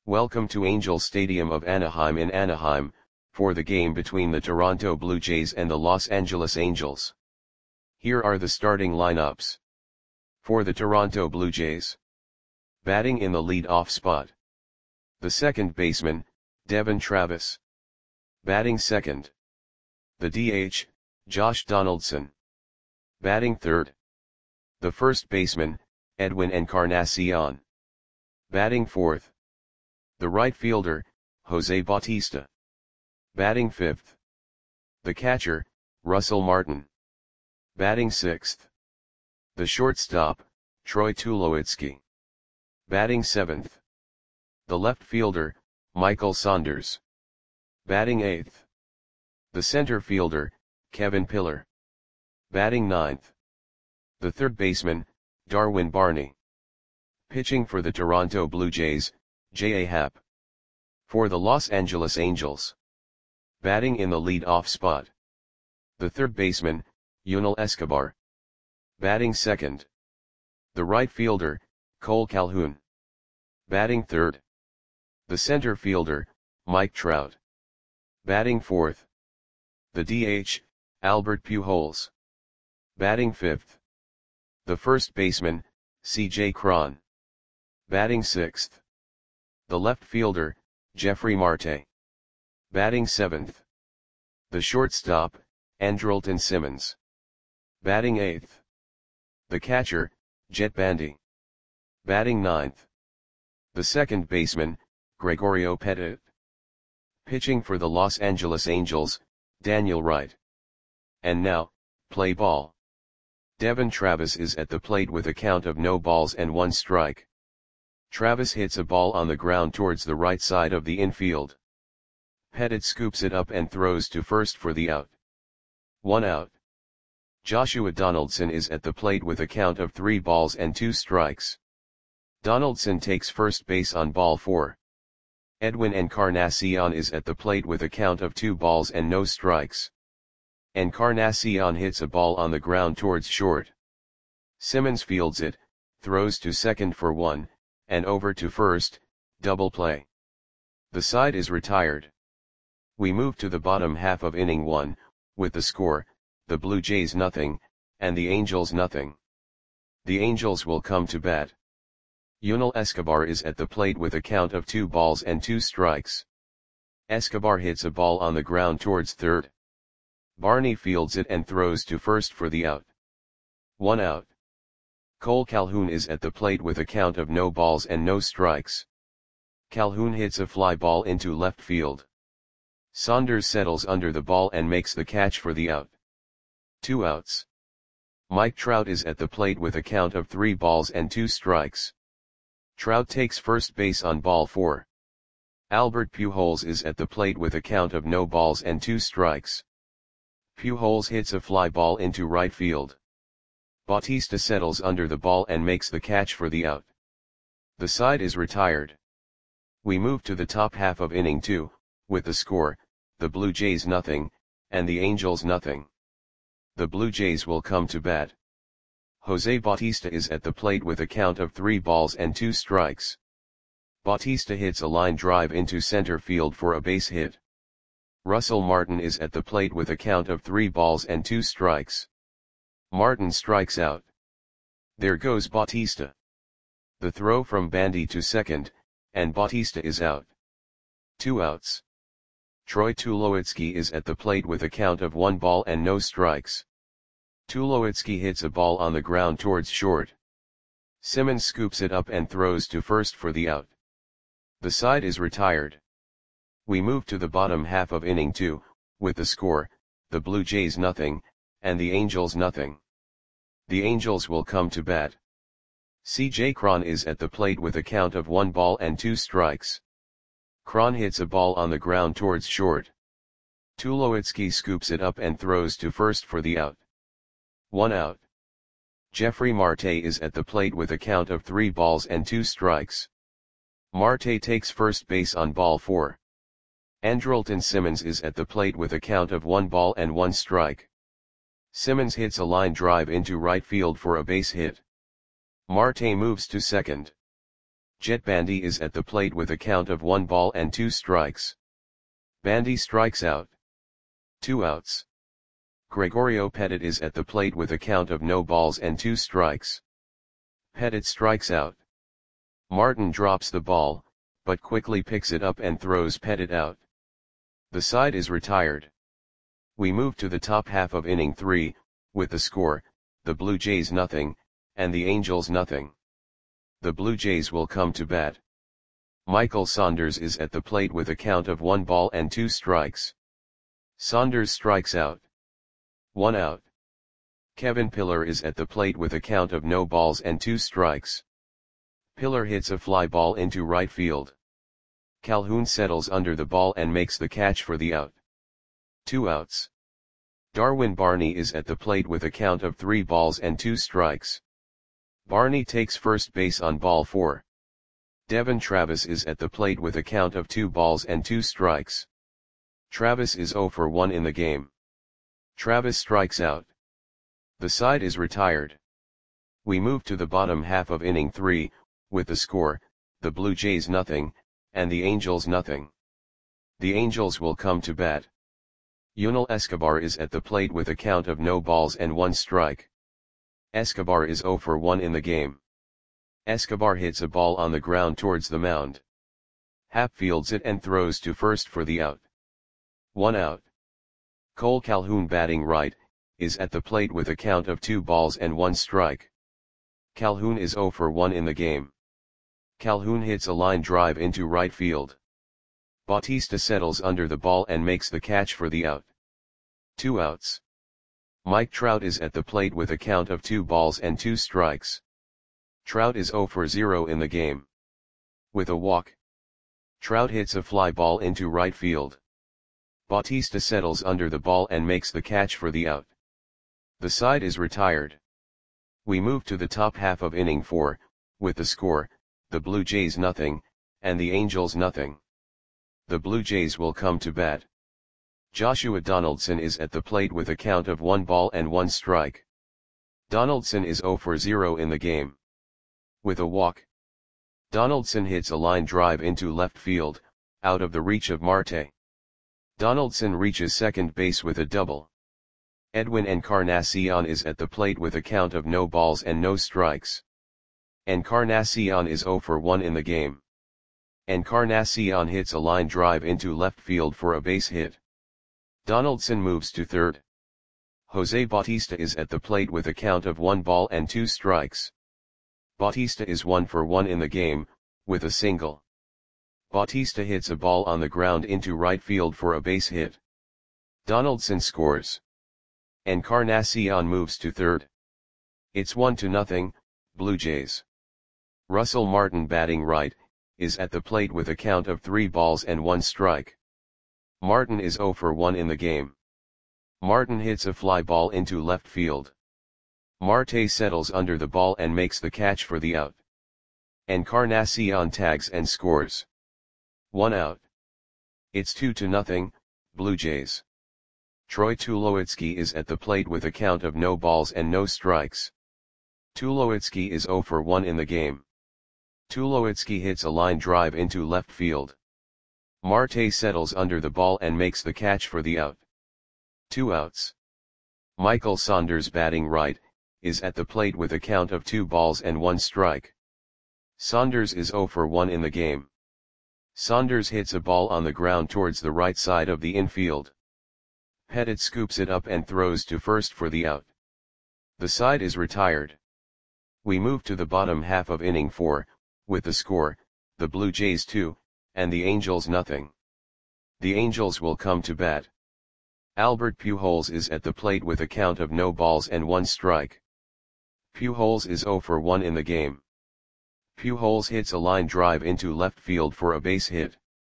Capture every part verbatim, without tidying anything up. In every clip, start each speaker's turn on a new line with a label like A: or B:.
A: Welcome to Angels Stadium of Anaheim in Anaheim, for the game between the Toronto Blue Jays and the Los Angeles Angels. Here are the starting lineups. For the Toronto Blue Jays. Batting in the lead-off spot. The second baseman, Devon Travis. Batting second. The D H, Josh Donaldson. Batting third. The first baseman, Edwin Encarnacion. Batting fourth. The right fielder, Jose Bautista. Batting fifth. The catcher, Russell Martin. Batting sixth. The shortstop, Troy Tulowitzki. Batting seventh. The left fielder, Michael Saunders. Batting eighth. The center fielder, Kevin Pillar. Batting ninth. The third baseman, Darwin Barney. Pitching for the Toronto Blue Jays, J A. Happ. For the Los Angeles Angels. Batting in the lead-off spot. The third baseman, Yunel Escobar. Batting second. The right fielder, Cole Calhoun. Batting third. The center fielder, Mike Trout. Batting fourth. The D H, Albert Pujols. Batting fifth. The first baseman, C J Cron. Batting sixth. The left fielder, Jeffrey Marte. Batting seventh. The shortstop, Andrelton Simmons. Batting eighth. The catcher, Jet Bandy. Batting ninth. The second baseman, Gregorio Petit. Pitching for the Los Angeles Angels, Daniel Wright. And now, play ball. Devon Travis is at the plate with a count of no balls and one strike. Travis hits a ball on the ground towards the right side of the infield. Petit scoops it up and throws to first for the out. One out. Joshua Donaldson is at the plate with a count of three balls and two strikes. Donaldson takes first base on ball four. Edwin Encarnacion is at the plate with a count of two balls and no strikes. Encarnacion hits a ball on the ground towards short. Simmons fields it, throws to second for one, and over to first, double play. The side is retired. We move to the bottom half of inning one, with the score, the Blue Jays nothing, and the Angels nothing. The Angels will come to bat. Yunel Escobar is at the plate with a count of two balls and two strikes. Escobar hits a ball on the ground towards third. Barney fields it and throws to first for the out. One out. Cole Calhoun is at the plate with a count of no balls and no strikes. Calhoun hits a fly ball into left field. Saunders settles under the ball and makes the catch for the out. Two outs. Mike Trout is at the plate with a count of three balls and two strikes. Trout takes first base on ball four. Albert Pujols is at the plate with a count of no balls and two strikes. Pujols hits a fly ball into right field. Bautista settles under the ball and makes the catch for the out. The side is retired. We move to the top half of inning two, with the score, the Blue Jays nothing, and the Angels nothing. The Blue Jays will come to bat. Jose Bautista is at the plate with a count of three balls and two strikes. Bautista hits a line drive into center field for a base hit. Russell Martin is at the plate with a count of three balls and two strikes. Martin strikes out. There goes Bautista. The throw from Bandy to second, and Bautista is out. Two outs. Troy Tulowitzki is at the plate with a count of one ball and no strikes. Tulowitzki hits a ball on the ground towards short. Simmons scoops it up and throws to first for the out. The side is retired. We move to the bottom half of inning two, with the score, the Blue Jays nothing, and the Angels nothing. The Angels will come to bat. C J Cron is at the plate with a count of one ball and two strikes. Cron hits a ball on the ground towards short. Tulowitzki scoops it up and throws to first for the out. One out. Jeffrey Marte is at the plate with a count of three balls and two strikes. Marte takes first base on ball four. Andrelton Simmons is at the plate with a count of one ball and one strike. Simmons hits a line drive into right field for a base hit. Marte moves to second. Jet Bandy is at the plate with a count of one ball and two strikes. Bandy strikes out. Two outs. Gregorio Petit is at the plate with a count of no balls and two strikes. Petit strikes out. Martin drops the ball, but quickly picks it up and throws Petit out. The side is retired. We move to the top half of inning three, with the score, the Blue Jays nothing, and the Angels nothing. The Blue Jays will come to bat. Michael Saunders is at the plate with a count of one ball and two strikes. Saunders strikes out. One out. Kevin Pillar is at the plate with a count of no balls and two strikes. Pillar hits a fly ball into right field. Calhoun settles under the ball and makes the catch for the out. Two outs. Darwin Barney is at the plate with a count of three balls and two strikes. Barney takes first base on ball four. Devon Travis is at the plate with a count of two balls and two strikes. Travis is oh for one in the game. Travis strikes out. The side is retired. We move to the bottom half of inning three, with the score, the Blue Jays nothing, and the Angels nothing. The Angels will come to bat. Yunel Escobar is at the plate with a count of no balls and one strike. Escobar is oh for one in the game. Escobar hits a ball on the ground towards the mound. Happ fields it and throws to first for the out. One out. Cole Calhoun, batting right, is at the plate with a count of two balls and one strike. Calhoun is oh for one in the game. Calhoun hits a line drive into right field. Bautista settles under the ball and makes the catch for the out. Two outs. Mike Trout is at the plate with a count of two balls and two strikes. Trout is oh for zero in the game. With a walk. Trout hits a fly ball into right field. Bautista settles under the ball and makes the catch for the out. The side is retired. We move to the top half of inning four, with the score, the Blue Jays nothing, and the Angels nothing. The Blue Jays will come to bat. Joshua Donaldson is at the plate with a count of one ball and one strike. Donaldson is oh for zero in the game. With a walk. Donaldson hits a line drive into left field, out of the reach of Marte. Donaldson reaches second base with a double. Edwin Encarnacion is at the plate with a count of no balls and no strikes. Encarnacion is oh for one in the game. Encarnacion hits a line drive into left field for a base hit. Donaldson moves to third. Jose Bautista is at the plate with a count of one ball and two strikes. Bautista is one for one in the game, with a single. Bautista hits a ball on the ground into right field for a base hit. Donaldson scores. Encarnacion moves to third. It's one to nothing, Blue Jays. Russell Martin, batting right, is at the plate with a count of three balls and one strike. Martin is oh for one in the game. Martin hits a fly ball into left field. Marte settles under the ball and makes the catch for the out. Encarnacion tags and scores. One out. It's two to nothing, Blue Jays. Troy Tulowitzki is at the plate with a count of no balls and no strikes. Tulowitzki is oh for one in the game. Tulowitzki hits a line drive into left field. Marte settles under the ball and makes the catch for the out. Two outs. Michael Saunders, batting right, is at the plate with a count of two balls and one strike. Saunders is oh for one in the game. Saunders hits a ball on the ground towards the right side of the infield. Petit scoops it up and throws to first for the out. The side is retired. We move to the bottom half of inning four, with the score, the Blue Jays two, and the Angels nothing. The Angels will come to bat. Albert Pujols is at the plate with a count of no balls and one strike. Pujols is oh for one in the game. Pujols hits a line drive into left field for a base hit.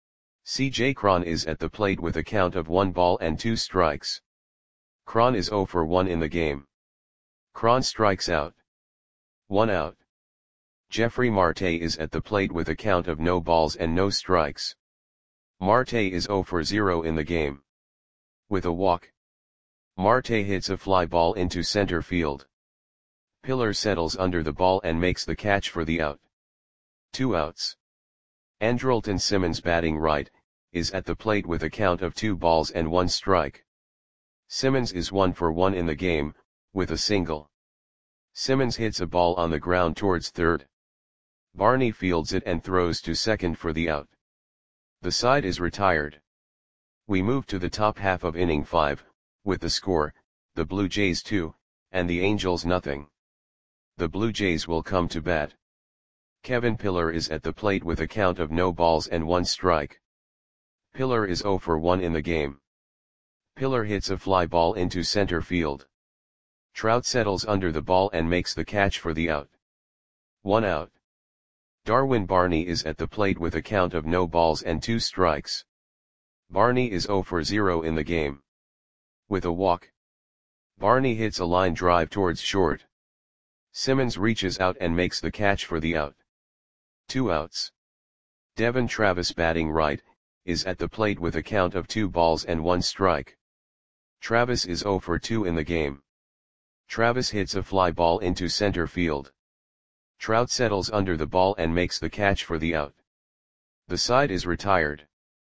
A: C J Cron is at the plate with a count of one ball and two strikes. Cron is oh for one in the game. Cron strikes out. One out. Jeffrey Marte is at the plate with a count of no balls and no strikes. Marte is oh for zero in the game. With a walk. Marte hits a fly ball into center field. Pillar settles under the ball and makes the catch for the out. Two outs. Andrelton Simmons batting right, is at the plate with a count of two balls and one strike. Simmons is one for one in the game, with a single. Simmons hits a ball on the ground towards third. Barney fields it and throws to second for the out. The side is retired. We move to the top half of inning five, with the score, the Blue Jays two, and the Angels nothing. The Blue Jays will come to bat. Kevin Pillar is at the plate with a count of no balls and one strike. Pillar is zero for one in the game. Pillar hits a fly ball into center field. Trout settles under the ball and makes the catch for the out. One out. Darwin Barney is at the plate with a count of no balls and two strikes. Barney is zero for zero in the game. With a walk, Barney hits a line drive towards short. Simmons reaches out and makes the catch for the out. Two outs. Devon Travis batting right, is at the plate with a count of two balls and one strike. Travis is zero for two in the game. Travis hits a fly ball into center field. Trout settles under the ball and makes the catch for the out. The side is retired.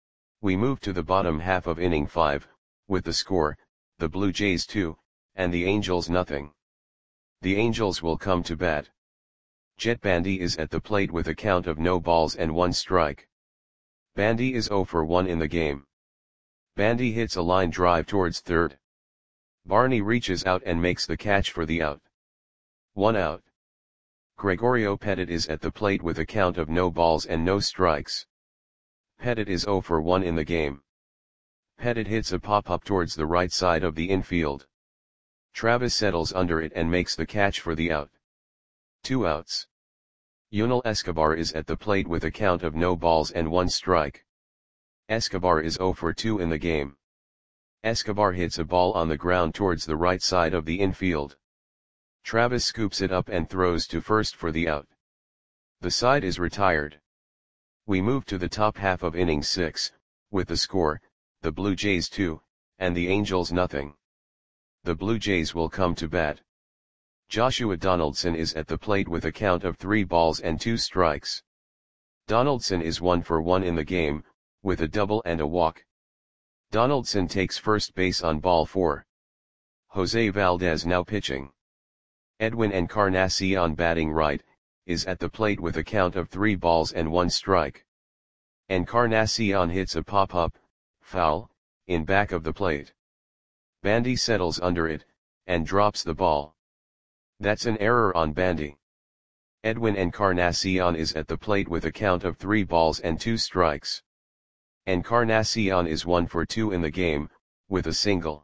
A: We move to the bottom half of inning five, with the score, the Blue Jays two, and the Angels nothing. The Angels will come to bat. Jet Bandy is at the plate with a count of no balls and one strike. Bandy is zero for one in the game. Bandy hits a line drive towards third. Barney reaches out and makes the catch for the out. One out. Gregorio Pettit is at the plate with a count of no balls and no strikes. Pettit is zero for one in the game. Pettit hits a pop-up towards the right side of the infield. Travis settles under it and makes the catch for the out. Two outs. Yunel Escobar is at the plate with a count of no balls and one strike. Escobar is zero for two in the game. Escobar hits a ball on the ground towards the right side of the infield. Travis scoops it up and throws to first for the out. The side is retired. We move to the top half of inning six, with the score, the Blue Jays two, and the Angels nothing. The Blue Jays will come to bat. Joshua Donaldson is at the plate with a count of three balls and two strikes. Donaldson is one for one in the game, with a double and a walk. Donaldson takes first base on ball four. Jose Valdez now pitching. Edwin Encarnacion batting right, is at the plate with a count of three balls and one strike. Encarnacion hits a pop-up, foul, in back of the plate. Bandy settles under it, and drops the ball. That's an error on Bandy. Edwin Encarnacion is at the plate with a count of three balls and two strikes. Encarnacion is one for two in the game, with a single.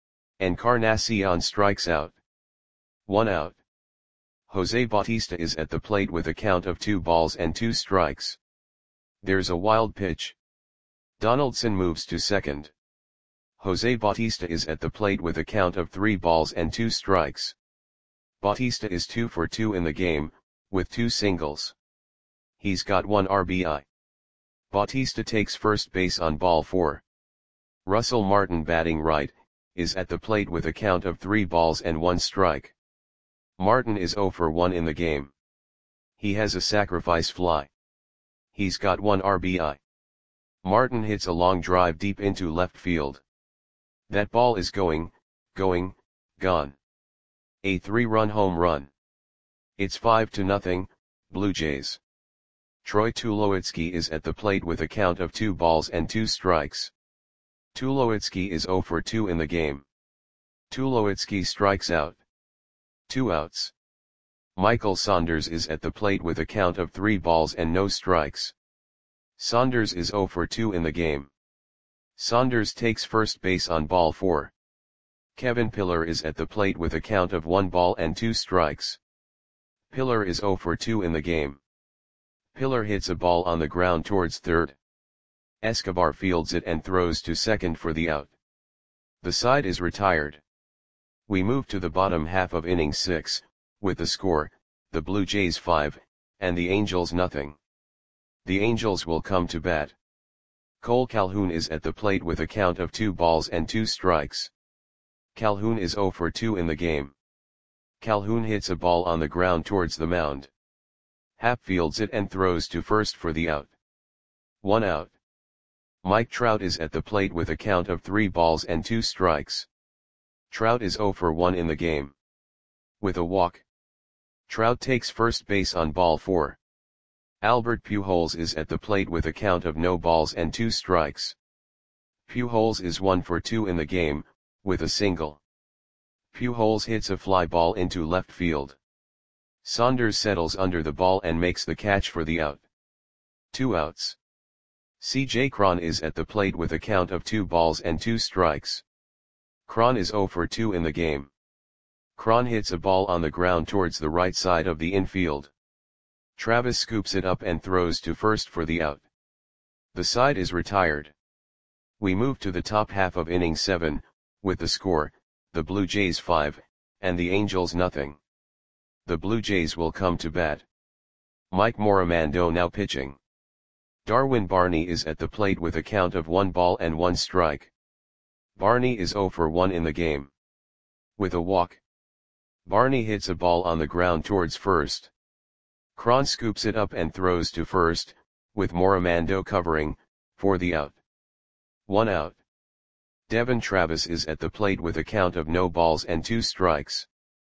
A: Encarnacion strikes out. One out. Jose Bautista is at the plate with a count of two balls and two strikes. There's a wild pitch. Donaldson moves to second. Jose Bautista is at the plate with a count of three balls and two strikes. Bautista is two for two in the game, with two singles. He's got one R B I. Bautista takes first base on ball four. Russell Martin batting right, is at the plate with a count of three balls and one strike. Martin is zero for one in the game. He has a sacrifice fly. He's got one R B I. Martin hits a long drive deep into left field. That ball is going, going, gone. A three-run home run. It's five to nothing, Blue Jays. Troy Tulowitzki is at the plate with a count of two balls and two strikes. Tulowitzki is zero for two in the game. Tulowitzki strikes out. Two outs. Michael Saunders is at the plate with a count of three balls and no strikes. Saunders is zero for two in the game. Saunders takes first base on ball four. Kevin Pillar is at the plate with a count of one ball and two strikes. Pillar is zero for two in the game. Pillar hits a ball on the ground towards third. Escobar fields it and throws to second for the out. The side is retired. We move to the bottom half of inning six, with the score, the Blue Jays five, and the Angels nothing. The Angels will come to bat. Cole Calhoun is at the plate with a count of two balls and two strikes. Calhoun is zero for two in the game. Calhoun hits a ball on the ground towards the mound. Happ fields it and throws to first for the out. One out. Mike Trout is at the plate with a count of three balls and two strikes. Trout is zero for one in the game. With a walk, Trout takes first base on ball four. Albert Pujols is at the plate with a count of no balls and two strikes. Pujols is one for two in the game, with a single. Pujols hits a fly ball into left field. Saunders settles under the ball and makes the catch for the out. Two outs. C J Cron is at the plate with a count of two balls and two strikes. Cron is zero for two in the game. Cron hits a ball on the ground towards the right side of the infield. Travis scoops it up and throws to first for the out. The side is retired. We move to the top half of inning seven, with the score, the Blue Jays five, and the Angels nothing. The Blue Jays will come to bat. Mike Morimando now pitching. Darwin Barney is at the plate with a count of one ball and one strike. Barney is zero for one in the game. With a walk, Barney hits a ball on the ground towards first. Cron scoops it up and throws to first, with Morimando covering, for the out. One out. Devon Travis is at the plate with a count of no balls and two strikes.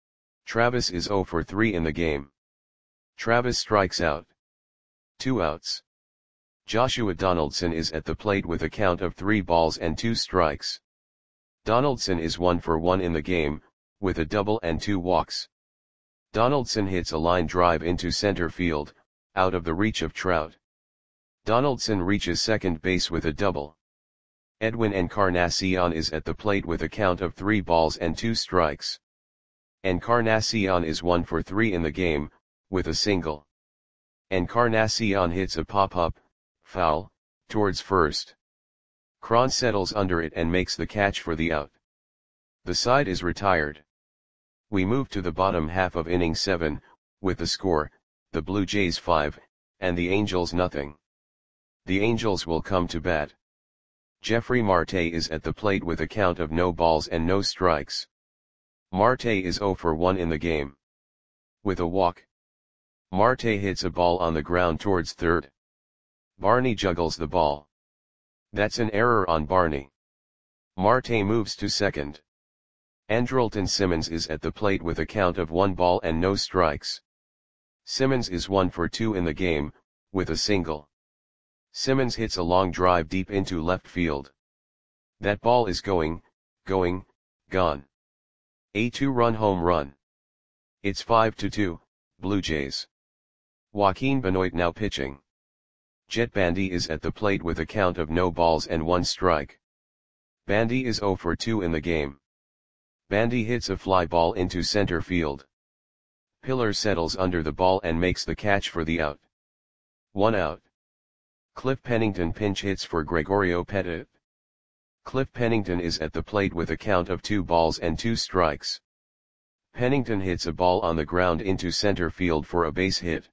A: Travis is zero for three in the game. Travis strikes out. Two outs. Joshua Donaldson is at the plate with a count of three balls and two strikes. Donaldson is one for one in the game, with a double and two walks. Donaldson hits a line drive into center field, out of the reach of Trout. Donaldson reaches second base with a double. Edwin Encarnacion is at the plate with a count of three balls and two strikes. Encarnacion is one for three in the game, with a single. Encarnacion hits a pop-up, foul, towards first. Cron settles under it and makes the catch for the out. The side is retired. We move to the bottom half of inning seven, with the score, the Blue Jays five, and the Angels nothing. The Angels will come to bat. Jeffrey Marte is at the plate with a count of no balls and no strikes. Marte is zero for one in the game. With a walk, Marte hits a ball on the ground towards third. Barney juggles the ball. That's an error on Barney. Marte moves to second. Andrelton Simmons is at the plate with a count of one ball and no strikes. Simmons is one for two in the game, with a single. Simmons hits a long drive deep into left field. That ball is going, going, gone. A two-run home run. It's five to two, Blue Jays. Joaquin Benoit now pitching. Jet Bandy is at the plate with a count of no balls and one strike. Bandy is zero for two in the game. Bandy hits a fly ball into center field. Pillar settles under the ball and makes the catch for the out. One out. Cliff Pennington pinch hits for Gregorio Petit. Cliff Pennington is at the plate with a count of two balls and two strikes. Pennington hits a ball on the ground into center field for a base hit.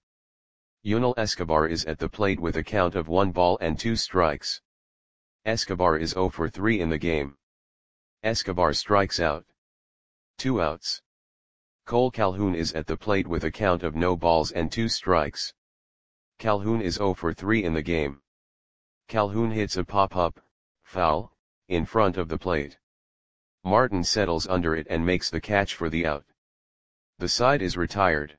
A: Yunel Escobar is at the plate with a count of one ball and two strikes. Escobar is zero for three in the game. Escobar strikes out. Two outs. Cole Calhoun is at the plate with a count of no balls and two strikes. Calhoun is zero for three in the game. Calhoun hits a pop-up, foul, in front of the plate. Martin settles under it and makes the catch for the out. The side is retired.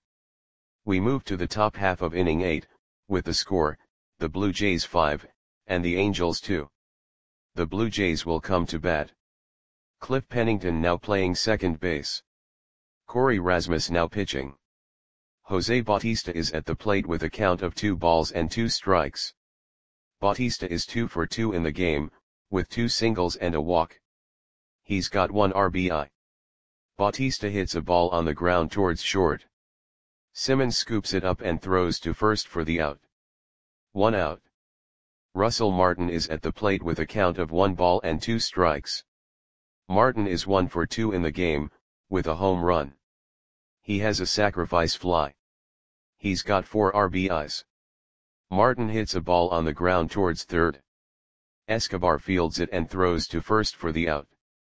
A: We move to the top half of inning eight, with the score, the Blue Jays five, and the Angels two. The Blue Jays will come to bat. Cliff Pennington now playing second base. Corey Rasmus now pitching. Jose Bautista is at the plate with a count of two balls and two strikes. Bautista is two for two in the game, with two singles and a walk. He's got one R B I. Bautista hits a ball on the ground towards short. Simmons scoops it up and throws to first for the out. One out. Russell Martin is at the plate with a count of one ball and two strikes. Martin is one for two in the game, with a home run. He has a sacrifice fly. He's got four R B Is. Martin hits a ball on the ground towards third. Escobar fields it and throws to first for the out.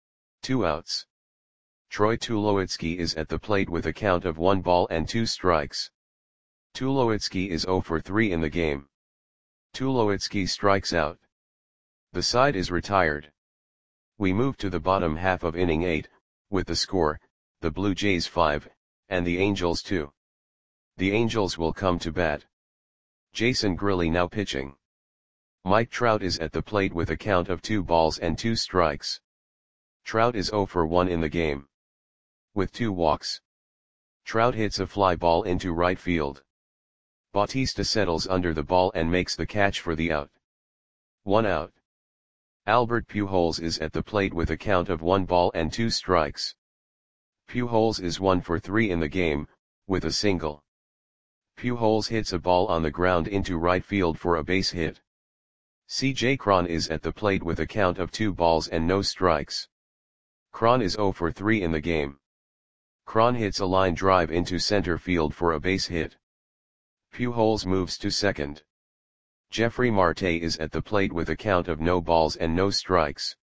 A: Two outs. Troy Tulowitzki is at the plate with a count of one ball and two strikes. Tulowitzki is zero for three in the game. Tulowitzki strikes out. The side is retired. We move to the bottom half of inning eight, with the score, the Blue Jays five, and the Angels two. The Angels will come to bat. Jason Grilli now pitching. Mike Trout is at the plate with a count of two balls and two strikes. Trout is zero for one in the game. With two walks. Trout hits a fly ball into right field. Bautista settles under the ball and makes the catch for the out. One out. Albert Pujols is at the plate with a count of one ball and two strikes. Pujols is one for three in the game, with a single. Pujols hits a ball on the ground into right field for a base hit. C J Cron is at the plate with a count of two balls and no strikes. Cron is zero for three in the game. Cron hits a line drive into center field for a base hit. Pujols moves to second. Jeffrey Marte is at the plate with a count of no balls and no strikes.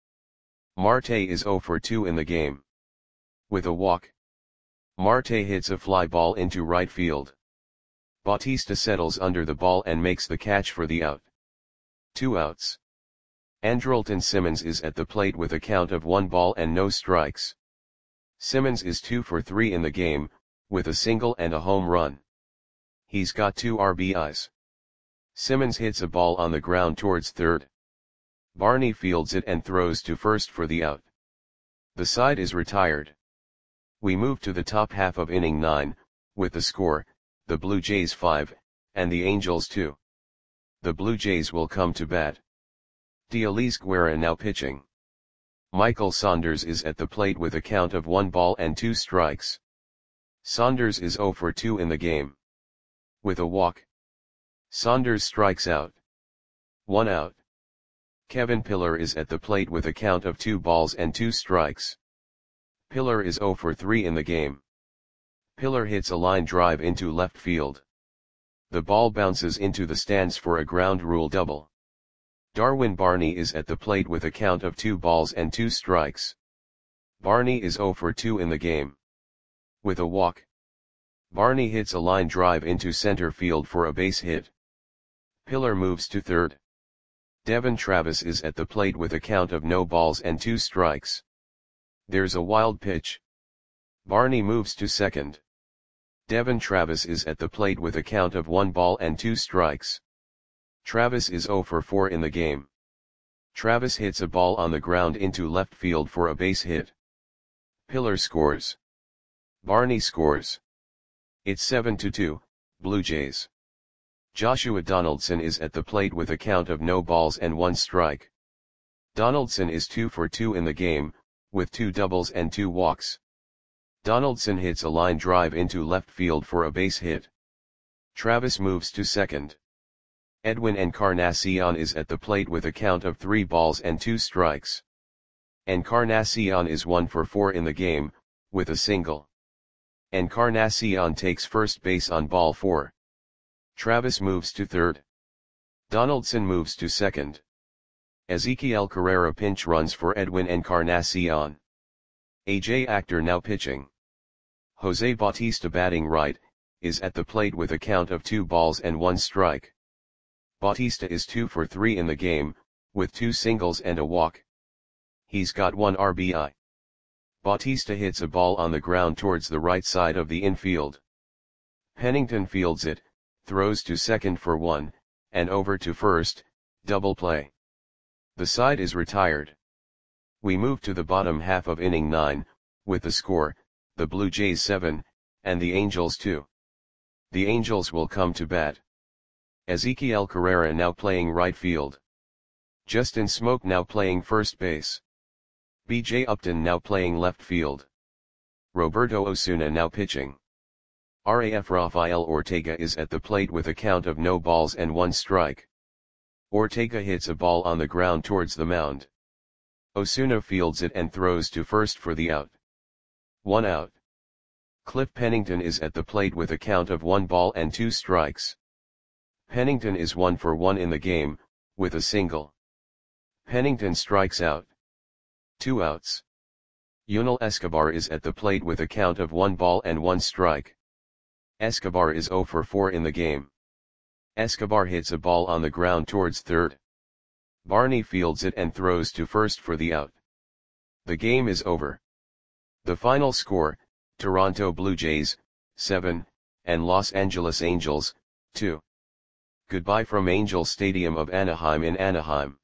A: Marte is zero for two in the game. With a walk. Marte hits a fly ball into right field. Bautista settles under the ball and makes the catch for the out. Two outs. Andrelton Simmons is at the plate with a count of one ball and no strikes. Simmons is two for three in the game, with a single and a home run. He's got two R B Is. Simmons hits a ball on the ground towards third. Barney fields it and throws to first for the out. The side is retired. We move to the top half of inning nine, with the score, the Blue Jays five, and the Angels two. The Blue Jays will come to bat. Dielise Guerra now pitching. Michael Saunders is at the plate with a count of one ball and two strikes. Saunders is zero for two in the game. With a walk. Saunders strikes out. One out. Kevin Pillar is at the plate with a count of two balls and two strikes. Pillar is zero for three in the game. Pillar hits a line drive into left field. The ball bounces into the stands for a ground rule double. Darwin Barney is at the plate with a count of two balls and two strikes. Barney is zero for two in the game. With a walk. Barney hits a line drive into center field for a base hit. Pillar moves to third. Devon Travis is at the plate with a count of no balls and two strikes. There's a wild pitch. Barney moves to second. Devon Travis is at the plate with a count of one ball and two strikes. Travis is zero for four in the game. Travis hits a ball on the ground into left field for a base hit. Pillar scores. Barney scores. It's seven to two, Blue Jays. Joshua Donaldson is at the plate with a count of no balls and one strike. Donaldson is two for two in the game, with two doubles and two walks. Donaldson hits a line drive into left field for a base hit. Travis moves to second. Edwin Encarnacion is at the plate with a count of three balls and two strikes. Encarnacion is one for four in the game, with a single. Encarnacion takes first base on ball four. Travis moves to third. Donaldson moves to second. Ezequiel Carrera pinch runs for Edwin Encarnacion. A J Actor now pitching. Jose Bautista batting right, is at the plate with a count of two balls and one strike. Bautista is two for three in the game, with two singles and a walk. He's got one R B I. Bautista hits a ball on the ground towards the right side of the infield. Pennington fields it, throws to second for one, and over to first, double play. The side is retired. We move to the bottom half of inning nine, with the score, the Blue Jays seven, and the Angels two. The Angels will come to bat. Ezequiel Carrera now playing right field. Justin Smoke now playing first base. B J Upton now playing left field. Roberto Osuna now pitching. R A F Rafael Ortega is at the plate with a count of no balls and one strike. Ortega hits a ball on the ground towards the mound. Osuna fields it and throws to first for the out. One out. Cliff Pennington is at the plate with a count of one ball and two strikes. Pennington is one for one in the game, with a single. Pennington strikes out. Two outs. Yunel Escobar is at the plate with a count of one ball and one strike. Escobar is zero for four in the game. Escobar hits a ball on the ground towards third. Barney fields it and throws to first for the out. The game is over. The final score, Toronto Blue Jays, seven, and Los Angeles Angels, two. Goodbye from Angel Stadium of Anaheim in Anaheim.